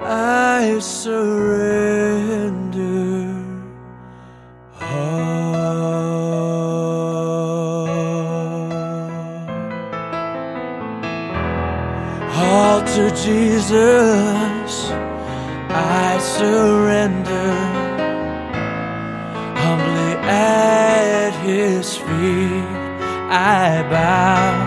I surrender all to Jesus. I surrender humbly at His feet. I bow.